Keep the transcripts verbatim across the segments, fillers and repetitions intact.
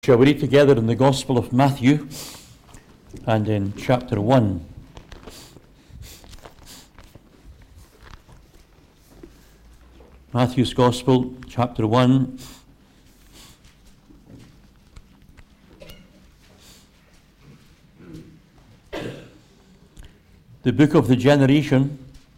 Shall we read together in the Gospel of Matthew and in chapter one. Matthew's Gospel, chapter one. The book of the generation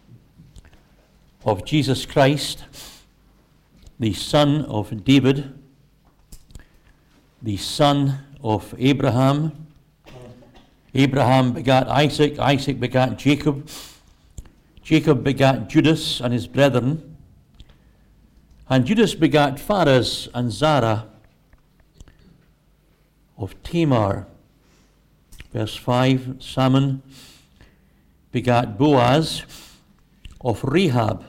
of Jesus Christ, the son of David, the son of Abraham. Abraham begat Isaac, Isaac begat Jacob, Jacob begat Judas and his brethren, and Judas begat Phares and Zara of Tamar. Verse five, Salmon begat Boaz of Rahab,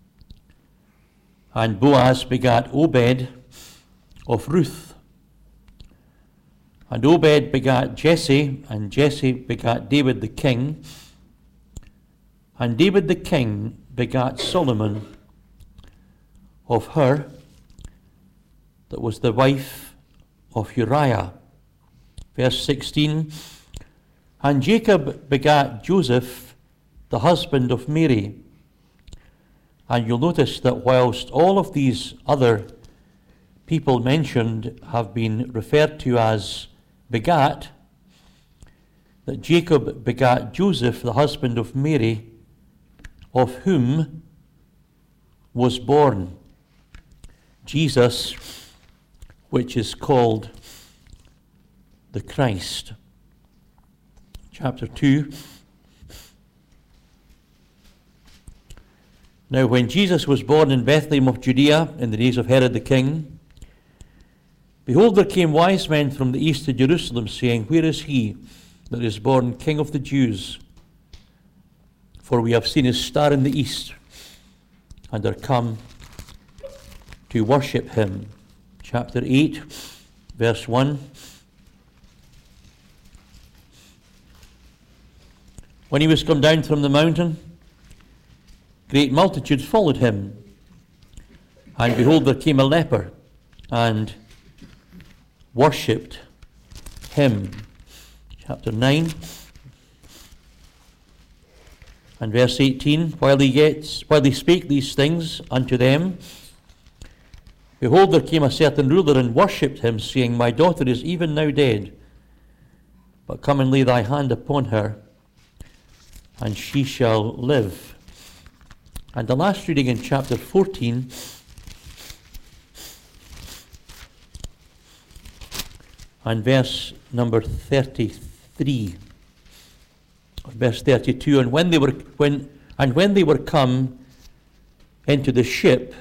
and Boaz begat Obed of Ruth. And Obed begat Jesse, and Jesse begat David the king, and David the king begat Solomon of her that was the wife of Uriah. Verse sixteen, and Jacob begat Joseph, the husband of Mary. And you'll notice that whilst all of these other people mentioned have been referred to as begat, that Jacob begat Joseph, the husband of Mary, of whom was born Jesus, which is called the Christ. Chapter two. Now when Jesus was born in Bethlehem of Judea in the days of Herod the king, behold, there came wise men from the east to Jerusalem, saying, Where is he that is born King of the Jews? For we have seen his star in the east, and are come to worship him. Chapter eight, verse one. When he was come down from the mountain, great multitudes followed him. And behold, there came a leper, and worshipped him. Chapter nine and verse eighteen. While he gets, while they spake these things unto them, behold, there came a certain ruler and worshipped him, saying, My daughter is even now dead, but come and lay thy hand upon her, and she shall live. And the last reading in chapter fourteen. And verse number thirty-three, or verse thirty-two, and when they were when and when they were come into the ship,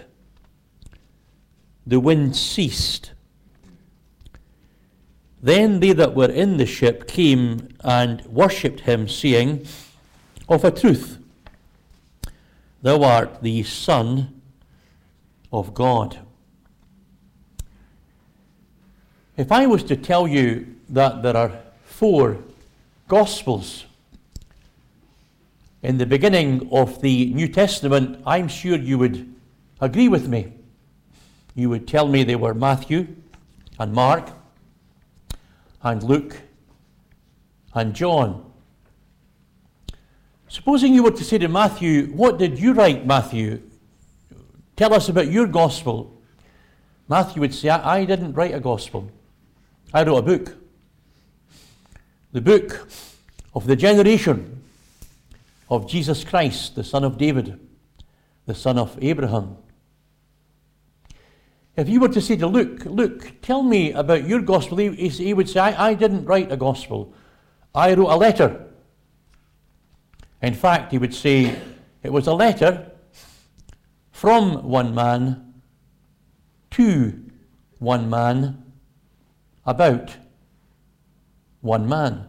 the wind ceased. Then they that were in the ship came and worshipped him, saying, Of a truth, thou art the Son of God. If I was to tell you that there are four Gospels in the beginning of the New Testament, I'm sure you would agree with me. You would tell me they were Matthew and Mark and Luke and John. Supposing you were to say to Matthew, What did you write, Matthew? Tell us about your Gospel. Matthew would say, I, I didn't write a Gospel. I wrote a book. The book of the generation of Jesus Christ, the son of David, the son of Abraham. If you were to say to Luke, Luke, tell me about your gospel, he, he would say, I, I didn't write a gospel. I wrote a letter. In fact, he would say, it was a letter from one man to one man about one man.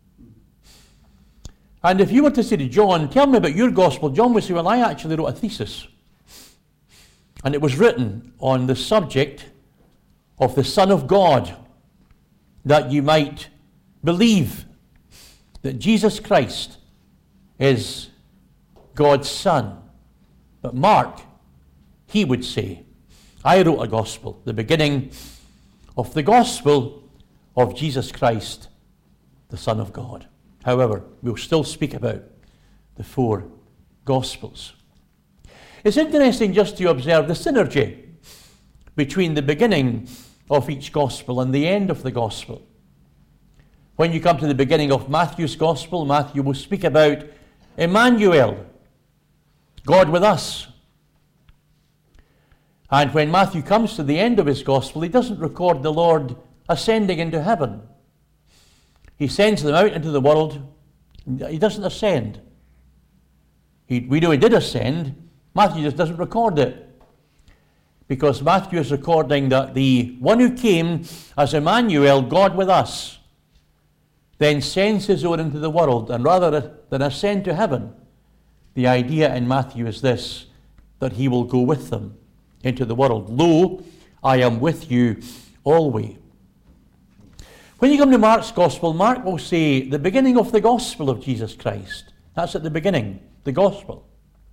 And if you were to say to John, tell me about your gospel, John would say, well, I actually wrote a thesis. And it was written on the subject of the Son of God, that you might believe that Jesus Christ is God's Son. But Mark, he would say, I wrote a gospel. The beginning of the gospel of Jesus Christ, the Son of God. However, we'll still speak about the four Gospels. It's interesting just to observe the synergy between the beginning of each Gospel and the end of the Gospel. When you come to the beginning of Matthew's Gospel, Matthew will speak about Emmanuel, God with us. And when Matthew comes to the end of his Gospel, he doesn't record the Lord ascending into heaven. He sends them out into the world. He doesn't ascend. He, we know he did ascend. Matthew just doesn't record it. Because Matthew is recording that the one who came as Emmanuel, God with us, then sends his own into the world. And rather than ascend to heaven, the idea in Matthew is this, that he will go with them into the world. Lo, I am with you always. When you come to Mark's Gospel, Mark will say the beginning of the Gospel of Jesus Christ. That's at the beginning, the Gospel.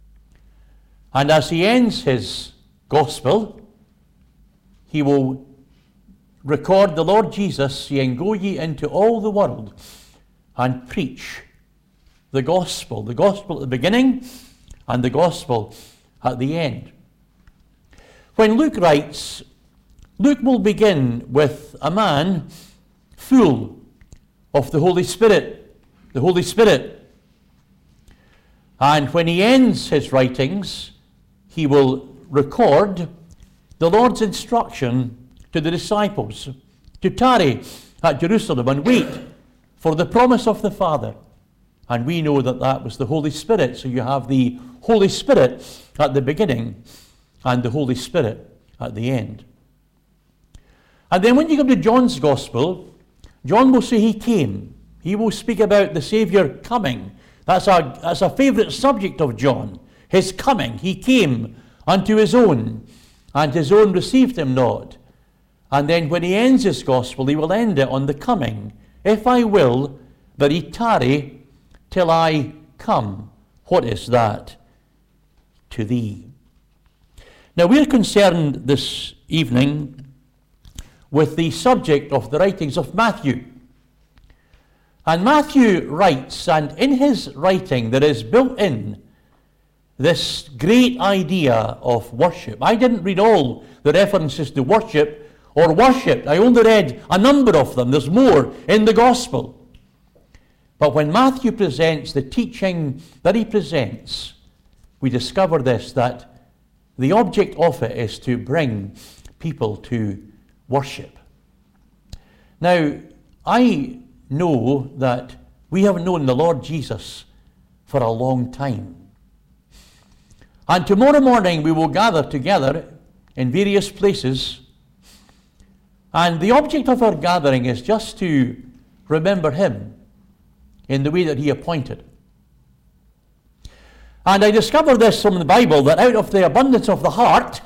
And as he ends his Gospel, he will record the Lord Jesus saying, "Go ye into all the world and preach the Gospel." The Gospel at the beginning and the Gospel at the end. When Luke writes, Luke will begin with a man full of the Holy Spirit, the Holy Spirit. And when he ends his writings, he will record the Lord's instruction to the disciples to tarry at Jerusalem and wait for the promise of the Father. And we know that that was the Holy Spirit. So you have the Holy Spirit at the beginning and the Holy Spirit at the end. And then when you come to John's Gospel, John will say he came. He will speak about the Saviour coming. That's a, that's a favourite subject of John. His coming. He came unto his own, and his own received him not. And then when he ends his Gospel, he will end it on the coming. If I will, that he tarry till I come. What is that to thee? Now we're concerned this evening with the subject of the writings of Matthew. And Matthew writes, and in his writing there is built in this great idea of worship. I didn't read all the references to worship or worship. I only read a number of them. There's more in the Gospel. But when Matthew presents the teaching that he presents, we discover this, that the object of it is to bring people to worship. Now, I know that we have known the Lord Jesus for a long time. And tomorrow morning we will gather together in various places. And the object of our gathering is just to remember him in the way that he appointed. And I discovered this from the Bible, that out of the abundance of the heart,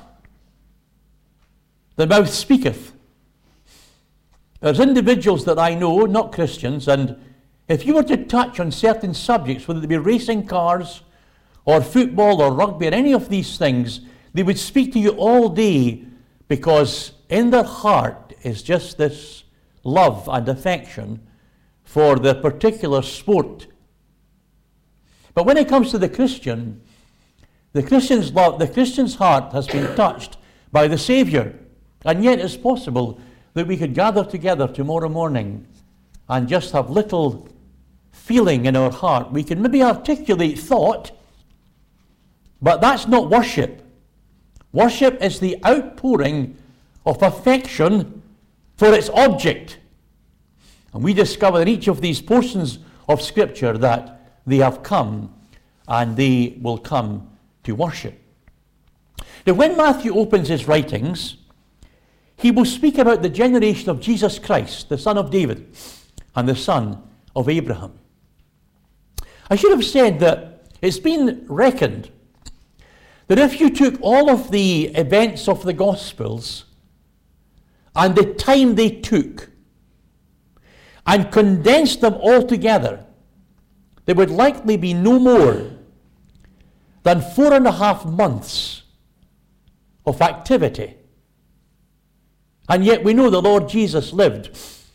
the mouth speaketh. There's individuals that I know, not Christians, and if you were to touch on certain subjects, whether it be racing cars, or football, or rugby, or any of these things, they would speak to you all day, because in their heart is just this love and affection for the particular sport. But when it comes to the Christian, the Christian's love, the Christian's heart has been touched by the Saviour. And yet it's possible that we could gather together tomorrow morning and just have little feeling in our heart. We can maybe articulate thought, but that's not worship. Worship is the outpouring of affection for its object. And we discover in each of these portions of Scripture that they have come and they will come to worship. Now, when Matthew opens his writings, he will speak about the generation of Jesus Christ, the son of David and the son of Abraham. I should have said that it's been reckoned that if you took all of the events of the Gospels and the time they took and condensed them all together, there would likely be no more than four and a half months of activity. And yet we know the Lord Jesus lived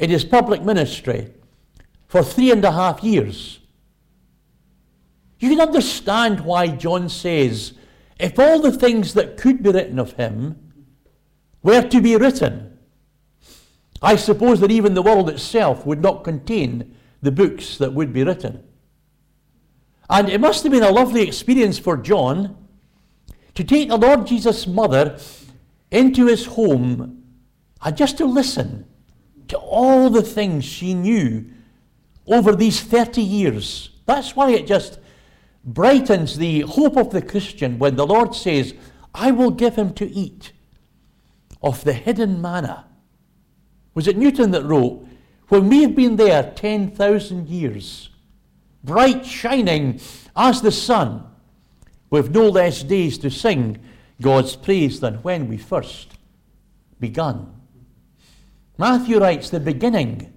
in his public ministry for three and a half years. You can understand why John says, if all the things that could be written of him were to be written, I suppose that even the world itself would not contain the books that would be written. And it must have been a lovely experience for John to take the Lord Jesus' mother into his home and just to listen to all the things she knew over these thirty years. That's why it just brightens the hope of the Christian when the Lord says, I will give him to eat of the hidden manna. Was it Newton that wrote, when we have been there ten thousand years, bright shining as the sun, with no less days to sing God's praise than when we first begun. Matthew writes the beginning,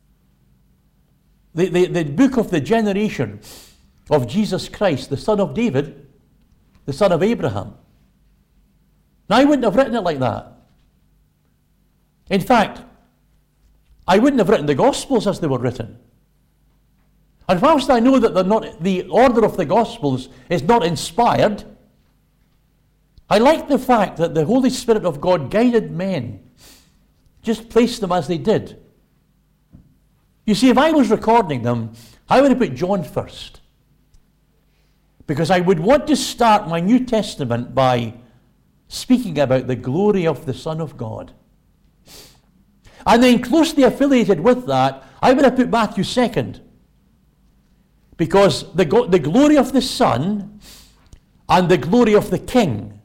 the, the, the book of the generation of Jesus Christ, the son of David, the son of Abraham. Now, I wouldn't have written it like that. In fact, I wouldn't have written the Gospels as they were written. And whilst I know that they're not, the order of the Gospels is not inspired, I like the fact that the Holy Spirit of God guided men, just placed them as they did. You see, if I was recording them, I would have put John first, because I would want to start my New Testament by speaking about the glory of the Son of God. And then closely affiliated with that, I would have put Matthew second, because the, the glory of the Son and the glory of the King.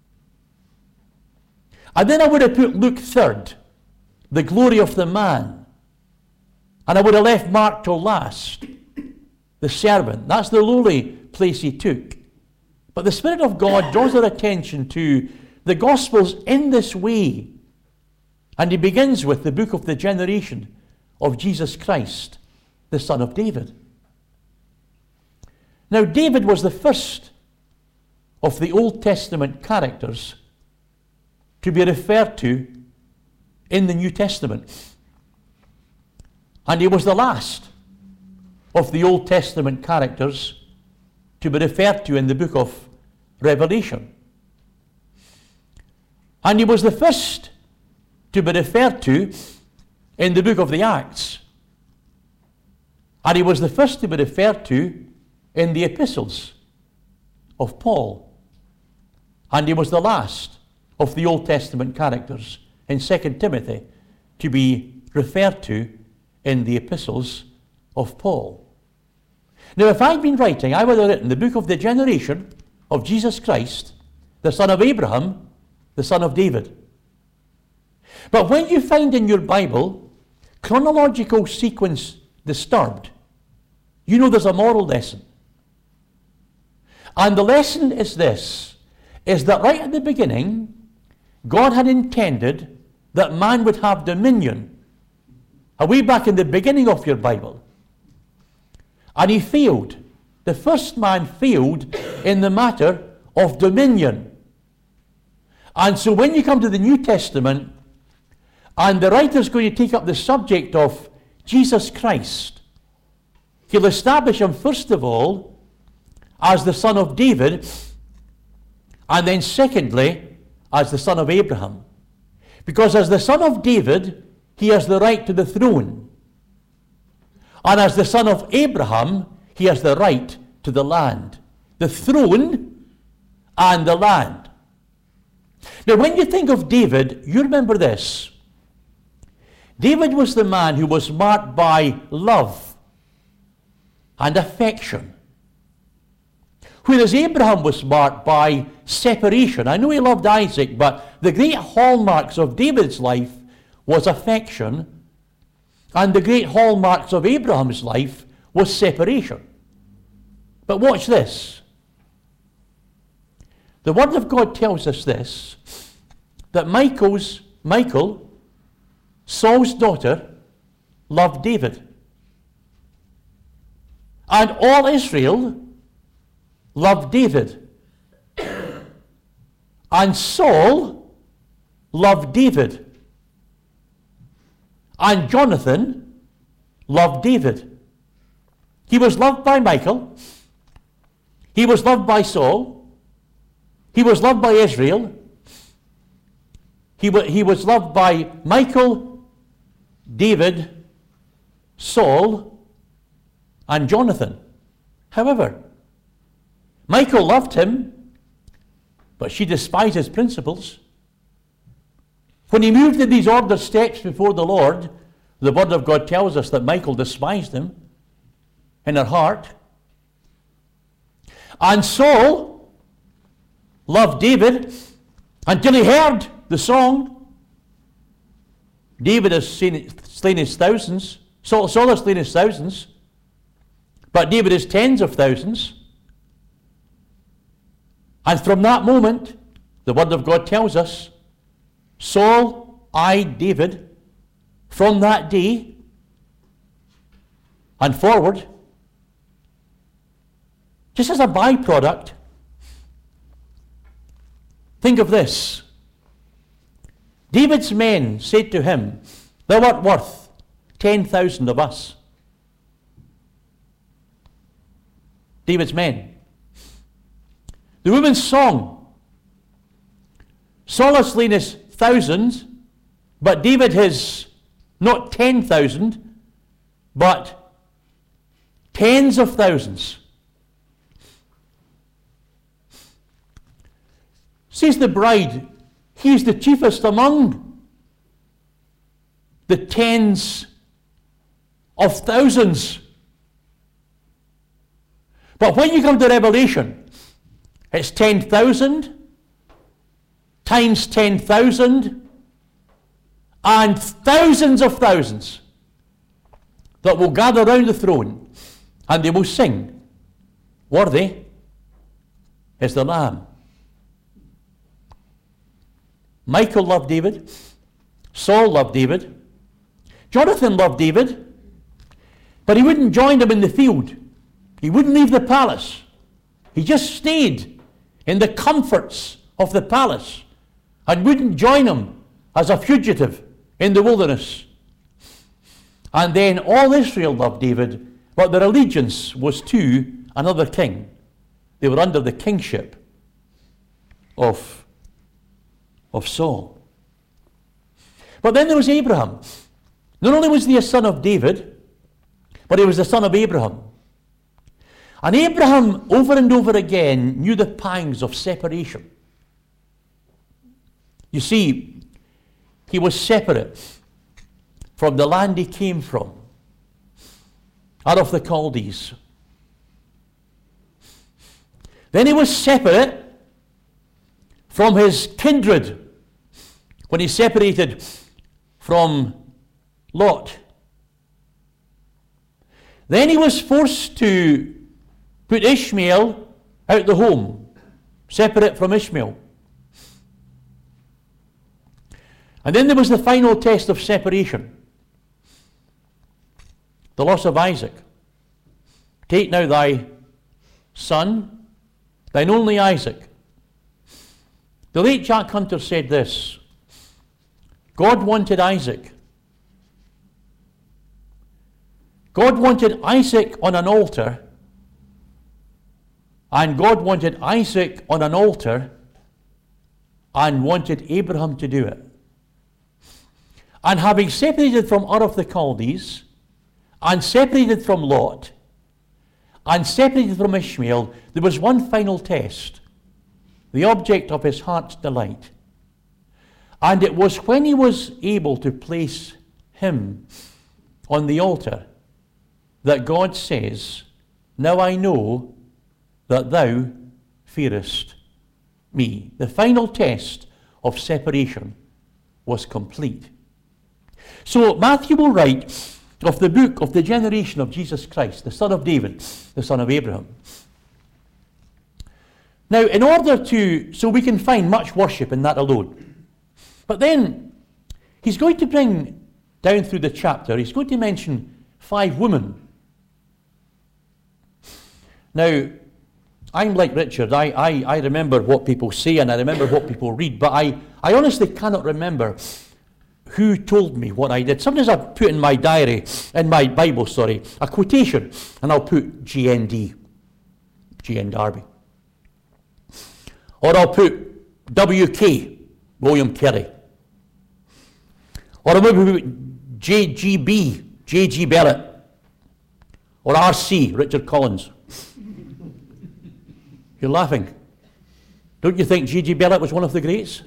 And then I would have put Luke third, the glory of the man. And I would have left Mark till last, the servant. That's the lowly place he took. But the Spirit of God draws our attention to the Gospels in this way. And he begins with the book of the generation of Jesus Christ, the son of David. Now, David was the first of the Old Testament characters to be referred to in the New Testament. And he was the last of the Old Testament characters to be referred to in the book of Revelation. And he was the first to be referred to in the book of the Acts. And he was the first to be referred to in the epistles of Paul. And he was the last of the Old Testament characters in Second Timothy to be referred to in the epistles of Paul. Now, if I'd been writing, I would have written the book of the generation of Jesus Christ, the son of Abraham, the son of David. But when you find in your Bible chronological sequence disturbed, you know there's a moral lesson. And the lesson is this, is that right at the beginning, God had intended that man would have dominion. Way back in the beginning of your Bible. And he failed. The first man failed in the matter of dominion. And so when you come to the New Testament, and the writer's going to take up the subject of Jesus Christ, he'll establish him first of all as the son of David, and then secondly as the son of Abraham. Because as the son of David, he has the right to the throne. And as the son of Abraham, he has the right to the land. The throne and the land. Now, when you think of David, you remember this. David was the man who was marked by love and affection, whereas Abraham was marked by separation. I know he loved Isaac, but the great hallmarks of David's life was affection, and the great hallmarks of Abraham's life was separation. But watch this. The Word of God tells us this, that Michael's, Michael, Saul's daughter, loved David. And all Israel loved David. And Saul loved David. And Jonathan loved David. He was loved by Michal. He was loved by Saul. He was loved by Israel. He, wa- he was loved by Michal, David, Saul, and Jonathan. However, Michal loved him, but she despised his principles. When he moved in these ordered steps before the Lord, the Word of God tells us that Michal despised him in her heart. And Saul loved David until he heard the song. David has slain his thousands. Saul, Saul has slain his thousands. But David is tens of thousands. And from that moment, the Word of God tells us, Saul eyed David from that day and forward, just as a byproduct. Think of this. David's men said to him, thou art worth ten thousand of us. David's men. The woman's song. Saul has slain his thousands, but David has not ten thousand, but tens of thousands. Says the bride, he is the chiefest among the tens of thousands. But when you come to Revelation, it's ten thousand times ten thousand and thousands of thousands that will gather round the throne and they will sing, worthy is the Lamb. Michal loved David. Saul loved David. Jonathan loved David. But he wouldn't join him in the field. He wouldn't leave the palace. He just stayed in the comforts of the palace and wouldn't join him as a fugitive in the wilderness. And then all Israel loved David, but their allegiance was to another king. They were under the kingship of of Saul. But then there was Abraham. Not only was he a son of David, but he was the son of Abraham. And Abraham, over and over again, knew the pangs of separation. You see, he was separate from the land he came from, out of the Chaldees. Then he was separate from his kindred when he separated from Lot. Then he was forced to put Ishmael out the home, separate from Ishmael. And then there was the final test of separation, the loss of Isaac. Take now thy son, thine only Isaac. The late Jack Hunter said this: God wanted Isaac. God wanted Isaac on an altar, and God wanted Isaac on an altar and wanted Abraham to do it. And having separated from Ur of the Chaldees, and separated from Lot, and separated from Ishmael, there was one final test, the object of his heart's delight. And it was when he was able to place him on the altar that God says, now I know that thou fearest me. The final test of separation was complete. So Matthew will write of the book of the generation of Jesus Christ, the son of David, the son of Abraham. Now, in order to, so we can find much worship in that alone. But then, he's going to bring down through the chapter, he's going to mention five women. Now, I'm like Richard, I, I, I remember what people say and I remember what people read, but I, I honestly cannot remember who told me what I did. Sometimes I put in my diary, in my Bible, sorry, a quotation, and I'll put G N D, G N Darby. Or I'll put W K, William Carey. Or I'll maybe put J G B, J G Barrett. Or R C, Richard Collins. You're laughing. Don't you think J G Barrett was one of the greats?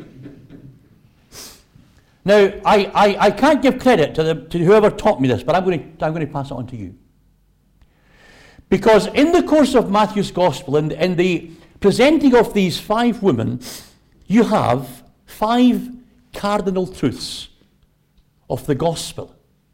Now, I, I, I can't give credit to, the, to whoever taught me this, but I'm going, to, I'm going to pass it on to you. Because in the course of Matthew's Gospel, in, in the presenting of these five women, you have five cardinal truths of the Gospel.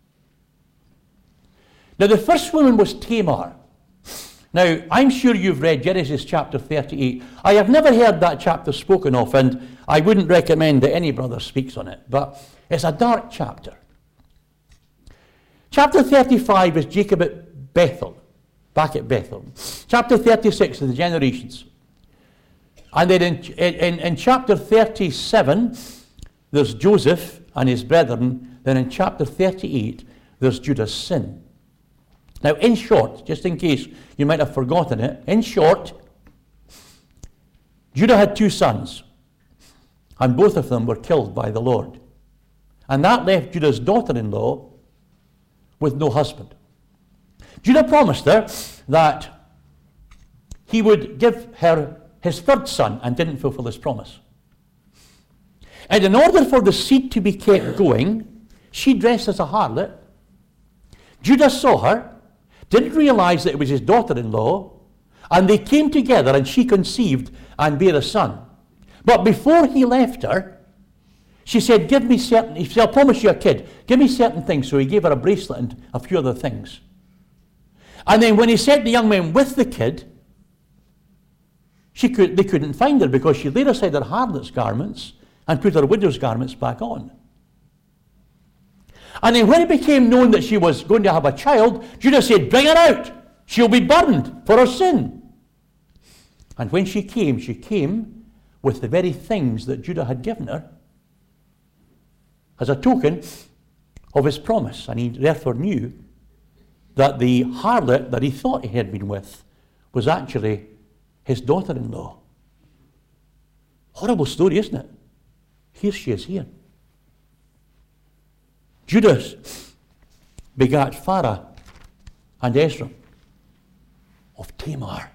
Now, the first woman was Tamar. Now, I'm sure you've read Genesis chapter thirty-eight. I have never heard that chapter spoken of, and I wouldn't recommend that any brother speaks on it, but it's a dark chapter. Chapter thirty-five is Jacob at Bethel, back at Bethel. Chapter thirty-six is the generations. And then in, in, in chapter thirty-seven, there's Joseph and his brethren. Then in chapter thirty-eight, there's Judah's sin. Now, in short, just in case you might have forgotten it, in short, Judah had two sons, and both of them were killed by the Lord. And that left Judah's daughter-in-law with no husband. Judah promised her that he would give her his third son and didn't fulfill his promise. And in order for the seed to be kept going, she dressed as a harlot. Judah saw her, didn't realize that it was his daughter-in-law, and they came together and she conceived and bare a son. But before he left her, she said, give me certain, he said, I'll promise you a kid, give me certain things. So he gave her a bracelet and a few other things. And then when he sent the young man with the kid, she could, they couldn't find her because she laid aside her harlot's garments and put her widow's garments back on. And then when it became known that she was going to have a child, Judah said, bring her out. She'll be burned for her sin. And when she came, she came with the very things that Judah had given her as a token of his promise. And he therefore knew that the harlot that he thought he had been with was actually his daughter-in-law. Horrible story, isn't it? Here she is here. Judah begat Pharah and Ezra of Tamar.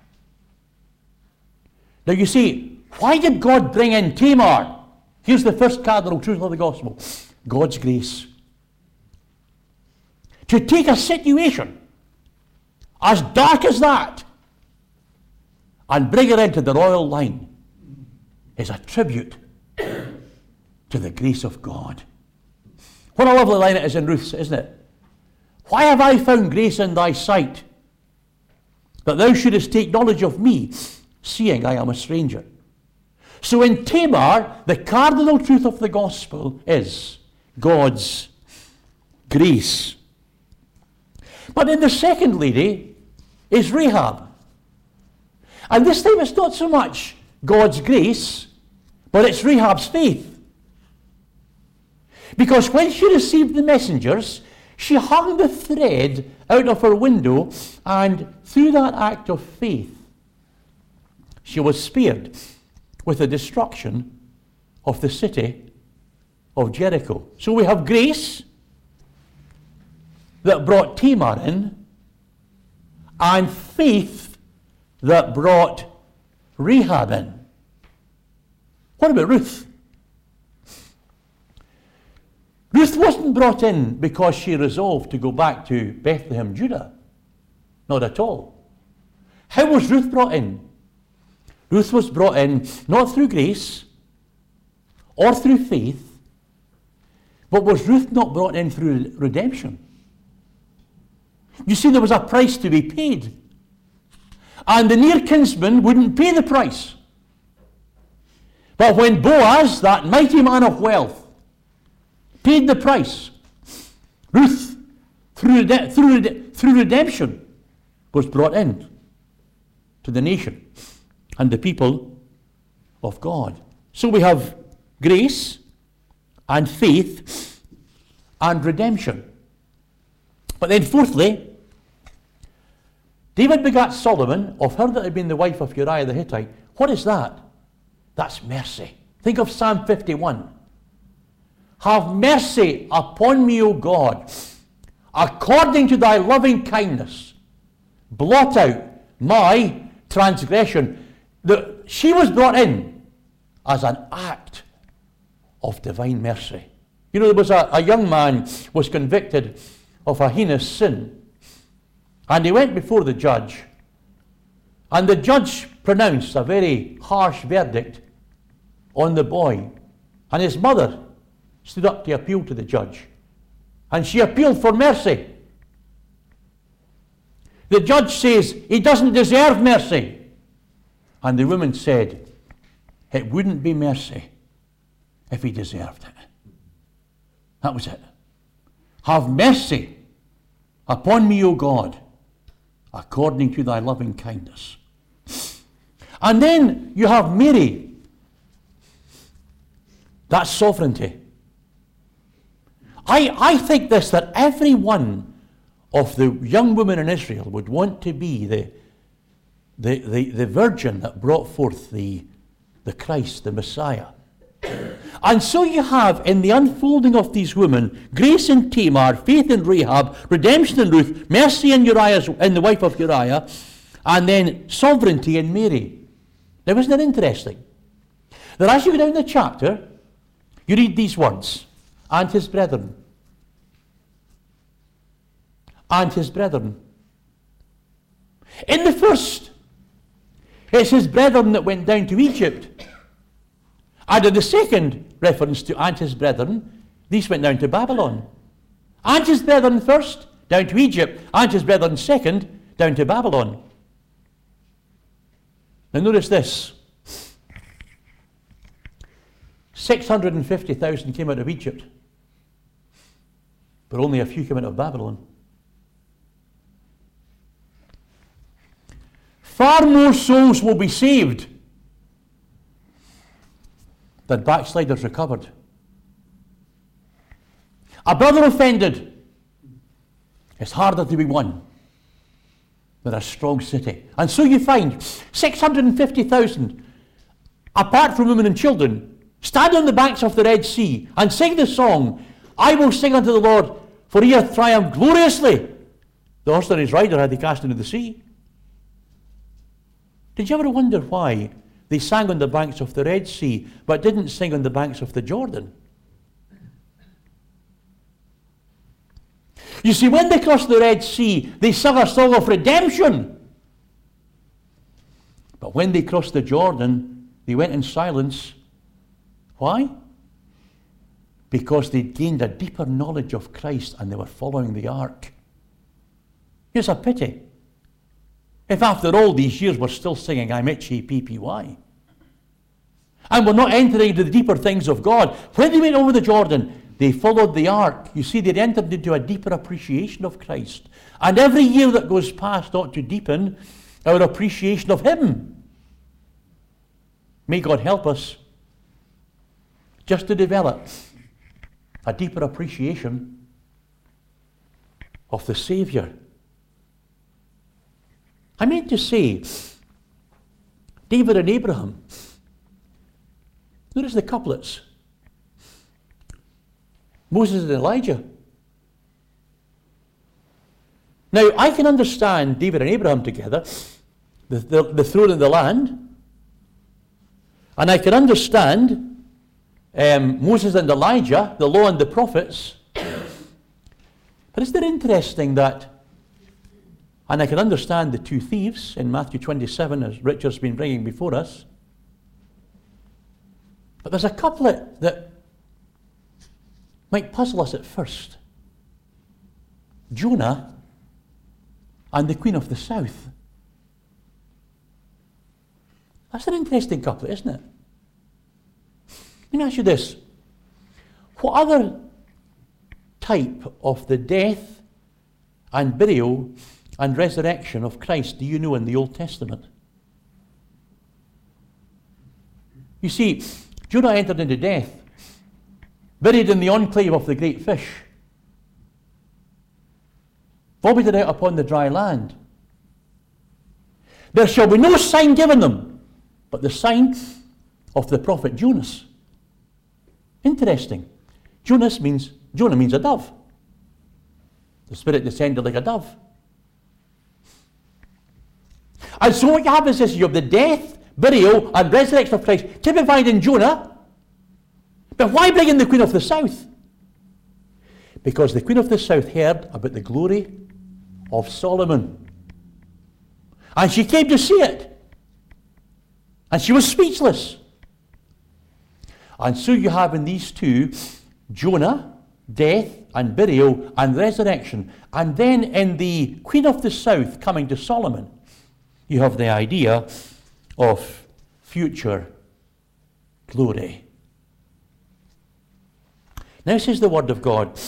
Now you see, why did God bring in Tamar? Here's the first cardinal truth of the gospel. God's grace. To take a situation as dark as that and bring her into the royal line is a tribute to the grace of God. What a lovely line it is in Ruth, isn't it? Why have I found grace in thy sight, that thou shouldest take knowledge of me, seeing I am a stranger? So in Tamar, the cardinal truth of the gospel is God's grace. But in the second lady is Rahab. And this time it's not so much God's grace, but it's Rahab's faith. Because when she received the messengers, she hung the thread out of her window, and through that act of faith, she was spared with the destruction of the city of Jericho. So we have grace that brought Tamar in, and faith that brought Rahab in. What about Ruth? Ruth wasn't brought in because she resolved to go back to Bethlehem, Judah. Not at all. How was Ruth brought in? Ruth was brought in not through grace or through faith, but was Ruth not brought in through redemption? You see, there was a price to be paid. And the near kinsman wouldn't pay the price. But when Boaz, that mighty man of wealth, paid the price, Ruth, through, through, through redemption, was brought in to the nation and the people of God. So we have grace and faith and redemption. But then fourthly, David begat Solomon of her that had been the wife of Uriah the Hittite. What is that? That's mercy. Think of Psalm fifty-one. Have mercy upon me, O God, according to thy loving kindness. Blot out my transgression. The, she was brought in as an act of divine mercy. You know, there was a, a young man was convicted of a heinous sin, and he went before the judge, and the judge pronounced a very harsh verdict on the boy, and his mother stood up to appeal to the judge, and she appealed for mercy. The judge says he doesn't deserve mercy, and the woman said it wouldn't be mercy if he deserved it. That was it. Have mercy upon me, O God, according to thy loving kindness. And then you have Mary. That's sovereignty. I, I think this, that every one of the young women in Israel would want to be the, the, the, the virgin that brought forth the, the Christ, the Messiah. And so you have, in the unfolding of these women, grace in Tamar, faith in Rahab, redemption in Ruth, mercy in Uriah's, in the wife of Uriah, and then sovereignty in Mary. Now, isn't that interesting? That as you go down the chapter, you read these words, and his brethren. And his brethren. In the first, it's his brethren that went down to Egypt. And in the second reference to and his brethren, these went down to Babylon. And his brethren first, down to Egypt. And his brethren second, down to Babylon. Now notice this. six hundred fifty thousand came out of Egypt. But only a few came out of Babylon. Far more souls will be saved than backsliders recovered. A brother offended is harder to be won than a strong city. And so you find six hundred fifty thousand, apart from women and children, stand on the banks of the Red Sea and sing the song, I will sing unto the Lord, for he hath triumphed gloriously. The horse and his rider had they cast into the sea. Did you ever wonder why they sang on the banks of the Red Sea, but didn't sing on the banks of the Jordan? You see, when they crossed the Red Sea, they sung a song of redemption. But when they crossed the Jordan, they went in silence. Why? Because they'd gained a deeper knowledge of Christ and they were following the ark. It's a pity. If after all these years we're still singing, I'm H A P P Y. And we're not entering into the deeper things of God. When they went over the Jordan, they followed the ark. You see, they entered into a deeper appreciation of Christ. And every year that goes past ought to deepen our appreciation of him. May God help us just to develop a deeper appreciation of the Saviour. I meant to say, David and Abraham. Notice the couplets. Moses and Elijah. Now, I can understand David and Abraham together, the, the, the throne and the land. And I can understand um, Moses and Elijah, the law and the prophets. But isn't it interesting that, and I can understand the two thieves in Matthew twenty-seven, as Richard's been bringing before us. But there's a couplet that might puzzle us at first. Jonah and the Queen of the South. That's an interesting couplet, isn't it? Let me ask you this. What other type of the death and burial and resurrection of Christ do you know in the Old Testament? You see, Jonah entered into death. buried in the enclave of the great fish, vomited out upon the dry land. There shall be no sign given them, but the sign of the prophet Jonas. Interesting. Jonas means, Jonah means a dove. The Spirit descended like a dove. And so what you have is this, you have the death, burial, and resurrection of Christ typified in Jonah. But why bring in the Queen of the South? Because the Queen of the South heard about the glory of Solomon. And she came to see it. And she was speechless. And so you have in these two, Jonah, death and burial and resurrection. And then in the Queen of the South coming to Solomon, you have the idea of future glory. Now says the Word of God,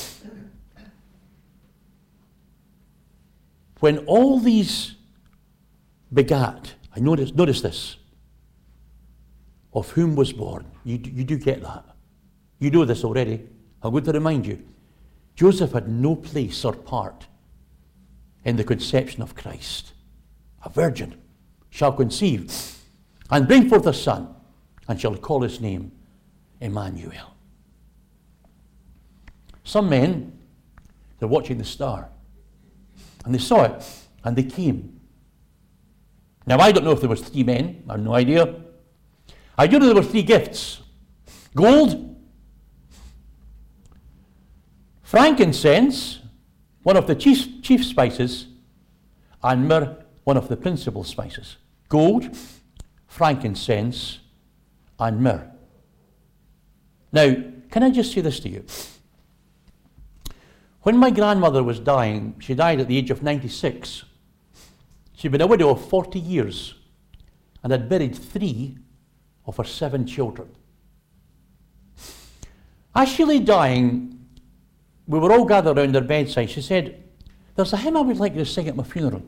when all these begat, I notice, notice this, of whom was born. You, you do get that. You know this already. I'm going to remind you. Joseph had no place or part in the conception of Christ. A virgin shall conceive and bring forth a son, and shall call his name Emmanuel. Some men, they're watching the star, and they saw it, and they came. Now, I don't know if there was three men. I have no idea. I do know there were three gifts. Gold, frankincense, one of the chief, chief spices, and myrrh, one of the principal spices. Gold, frankincense, and myrrh. Now, can I just say this to you? When my grandmother was dying, she died at the age of ninety-six. She'd been a widow of forty years and had buried three of her seven children. As she lay dying, we were all gathered around her bedside. She said, "There's a hymn I would like you to sing at my funeral."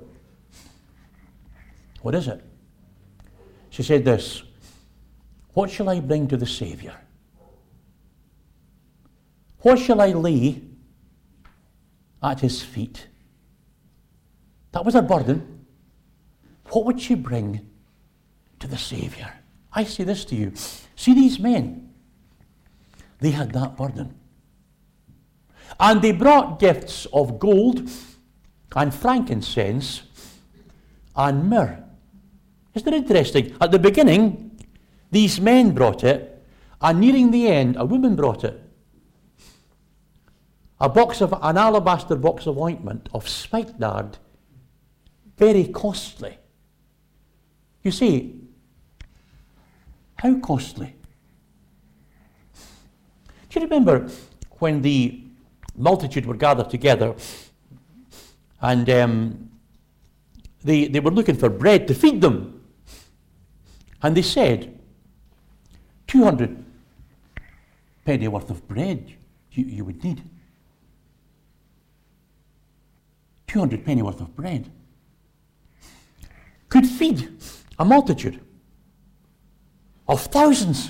What is it? She said this, "What shall I bring to the Saviour? What shall I lay at his feet?" That was her burden. What would she bring to the Saviour? I say this to you. See these men? They had that burden. And they brought gifts of gold and frankincense and myrrh. Isn't it interesting? At the beginning, these men brought it, and nearing the end, a woman brought it. A box of, an alabaster box of ointment of spikenard, very costly. You see, how costly? Do you remember when the multitude were gathered together and um, they, they were looking for bread to feed them? And they said, two hundred penny worth of bread you, you would need. two hundred penny worth of bread could feed a multitude of thousands.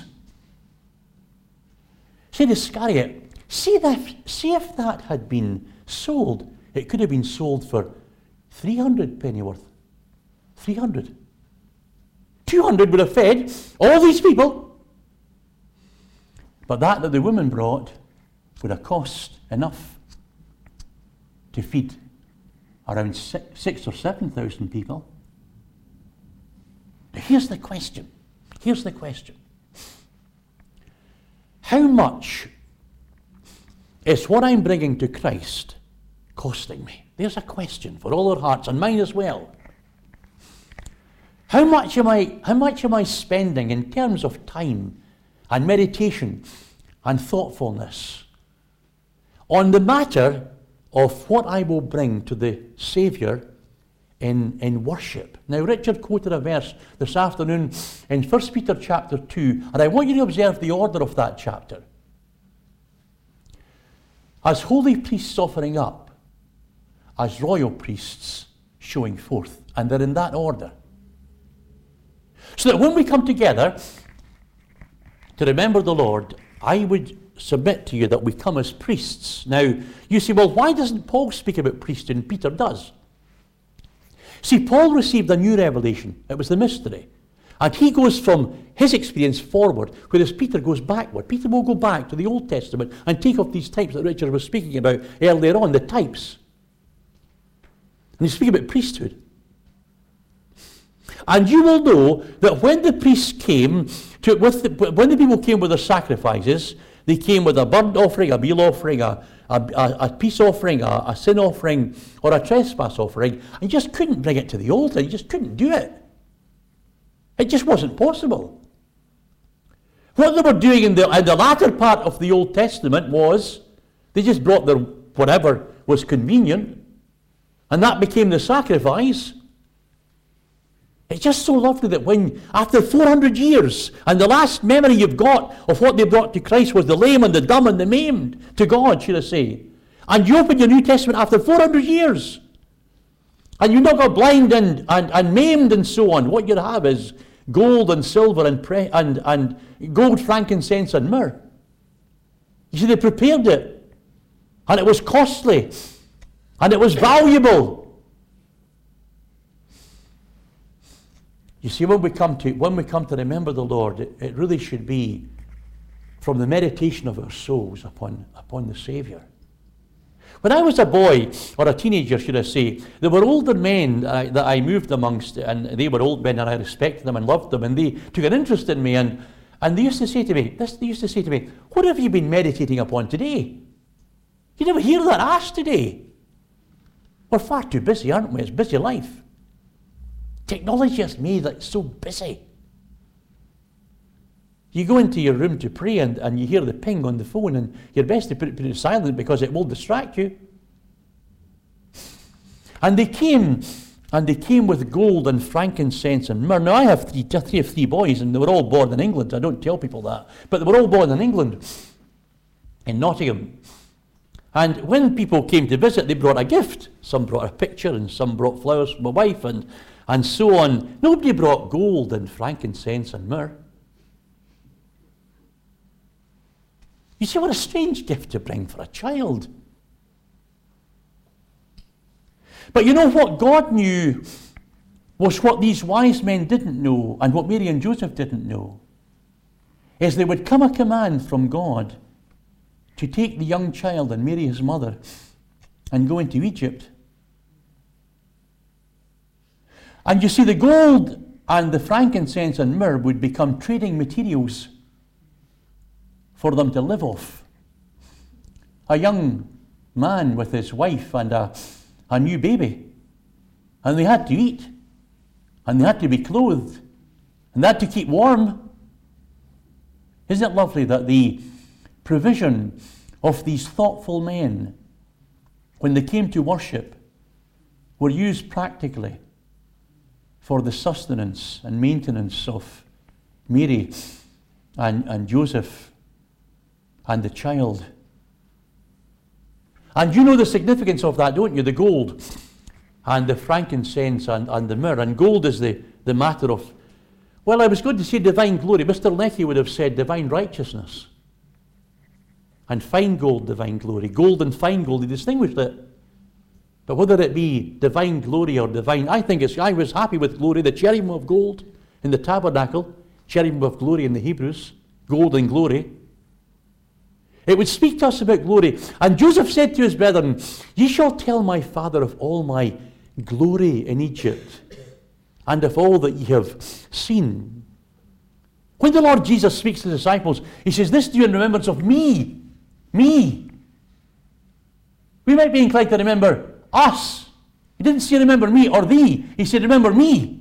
Said Iscariot, see, that, see if that had been sold. It could have been sold for three hundred penny worth. three hundred. two hundred would have fed all these people. But that that the woman brought would have cost enough to feed around six, six or seven thousand people. Now here's the question. Here's the question. How much is what I'm bringing to Christ costing me? There's a question for all our hearts, and mine as well. How much am I, how much am I spending in terms of time and meditation and thoughtfulness on the matter of what I will bring to the Saviour in, in worship? Now, Richard quoted a verse this afternoon in First Peter chapter two, and I want you to observe the order of that chapter. As holy priests offering up, as royal priests showing forth. And they're in that order. So that when we come together to remember the Lord, I would submit to you that we come as priests. Now, you say, well, why doesn't Paul speak about priesthood and Peter does? See, Paul received a new revelation. It was the mystery. And he goes from his experience forward, whereas Peter goes backward. Peter will go back to the Old Testament and take up these types that Richard was speaking about earlier on, the types. And he's speaking about priesthood. And you will know that when the priests came, to, with the, when the people came with their sacrifices, they came with a burnt offering, a meal offering, a, a, a, a peace offering, a, a sin offering, or a trespass offering, and you just couldn't bring it to the altar. You just couldn't do it. It just wasn't possible. What they were doing in the, in the latter part of the Old Testament was they just brought their whatever was convenient, and that became the sacrifice. It's just so lovely that when, after four hundred years, and the last memory you've got of what they brought to Christ was the lame and the dumb and the maimed to God, should I say. And you open your New Testament after four hundred years, and you not got blind and, and, and maimed and so on. What you have is gold and silver and, pre- and, and gold, frankincense and myrrh. You see, they prepared it, and it was costly, and it was valuable. You see, when we come to when we come to remember the Lord, it, it really should be from the meditation of our souls upon, upon the Saviour. When I was a boy, or a teenager, should I say, there were older men uh, that I moved amongst, and they were old men, and I respected them and loved them, and they took an interest in me, and, and they used to say to me, this, they used to say to me, what have you been meditating upon today? You never hear that asked today. We're far too busy, aren't we? It's busy life. Technology has made it so busy. You go into your room to pray and, and you hear the ping on the phone, and you're best to put it, put it silent because it will distract you. And they came, and they came with gold and frankincense and myrrh. Now I have three, three of three boys, and they were all born in England. I don't tell people that, but they were all born in England, in Nottingham. And when people came to visit, they brought a gift. Some brought a picture, and some brought flowers for my wife, and and so on. Nobody brought gold and frankincense and myrrh. You see, what a strange gift to bring for a child. But you know what God knew was what these wise men didn't know, and what Mary and Joseph didn't know, is there would come a command from God to take the young child and Mary his mother and go into Egypt. And you see, the gold and the frankincense and myrrh would become trading materials for them to live off. A young man with his wife and a, a new baby. And they had to eat. And they had to be clothed. And they had to keep warm. Isn't it lovely that the provision of these thoughtful men, when they came to worship, were used practically for the sustenance and maintenance of Mary and, and Joseph and the child. And you know the significance of that, don't you? The gold and the frankincense and, and the myrrh. And gold is the, the matter of, well, I was going to say divine glory. Mister Leckie would have said divine righteousness. And fine gold, divine glory. Gold and fine gold, he distinguished it. But whether it be divine glory or divine, I think it's, I was happy with glory, the cherubim of gold in the tabernacle, cherubim of glory in the Hebrews, gold and glory. It would speak to us about glory. And Joseph said to his brethren, ye shall tell my father of all my glory in Egypt, and of all that ye have seen. When the Lord Jesus speaks to the disciples, he says, this do in remembrance of me. Me. We might be inclined to remember us. He didn't say remember me or thee. He said remember me.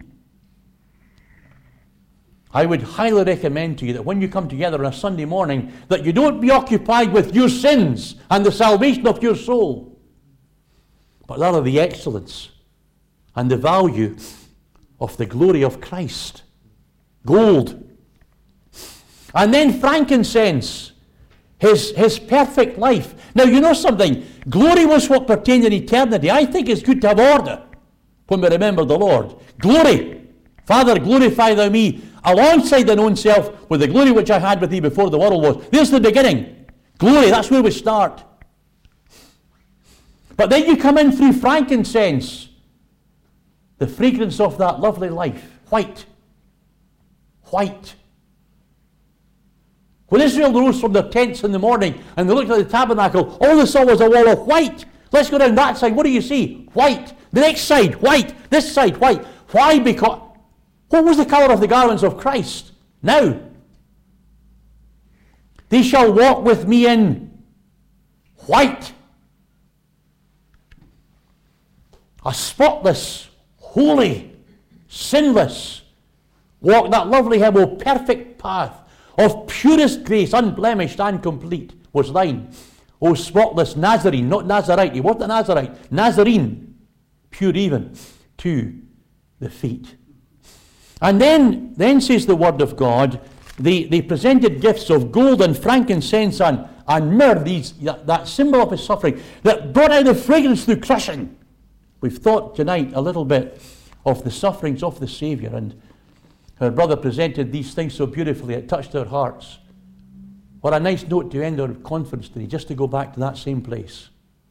I would highly recommend to you that when you come together on a Sunday morning, that you don't be occupied with your sins and the salvation of your soul, but rather the excellence and the value of the glory of Christ. Gold. And then frankincense. His, his perfect life. Now, you know something? Glory was what pertained in eternity. I think it's good to have order when we remember the Lord. Glory. Father, glorify thou me alongside thine own self with the glory which I had with thee before the world was. There's the beginning. Glory, that's where we start. But then you come in through frankincense, the fragrance of that lovely life. White. White. When Israel rose from their tents in the morning and they looked at the tabernacle, all they saw was a wall of white. Let's go down that side. What do you see? White. The next side, white. This side, white. Why? Because what was the colour of the garments of Christ? Now, they shall walk with me in white. A spotless, holy, sinless walk, that lovely hymn, perfect path of purest grace, unblemished and complete, was thine. O spotless Nazarene, not Nazarite. He wasn't a Nazarite. Nazarene, pure even to the feet. And then, then says the word of God, they, they presented gifts of gold and frankincense and, and myrrh, these, that, that symbol of his suffering, that brought out the fragrance through crushing. We've thought tonight a little bit of the sufferings of the Saviour, and her brother presented these things so beautifully, it touched our hearts. What a nice note to end our conference today, just to go back to that same place.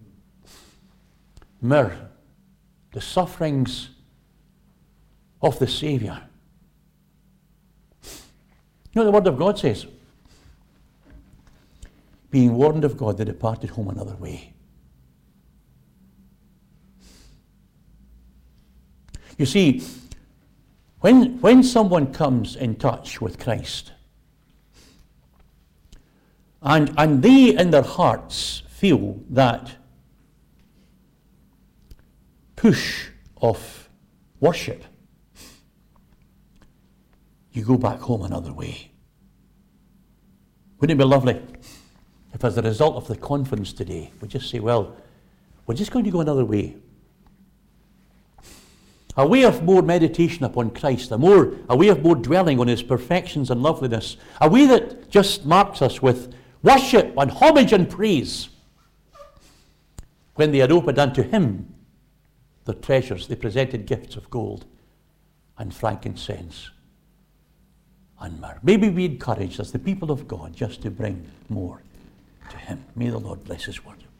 Myrrh, the sufferings of the Saviour. You know what the Word of God says? Being warned of God, they departed home another way. You see, when, when someone comes in touch with Christ, and, and they in their hearts feel that push of worship, you go back home another way. Wouldn't it be lovely if, as a result of the conference today, we just say, well, we're just going to go another way. A way of more meditation upon Christ, a, more, a way of more dwelling on his perfections and loveliness, a way that just marks us with worship and homage and praise. When they had opened unto him their treasures, they presented gifts of gold and frankincense and myrrh. May we be encouraged as the people of God just to bring more to him. May the Lord bless his word.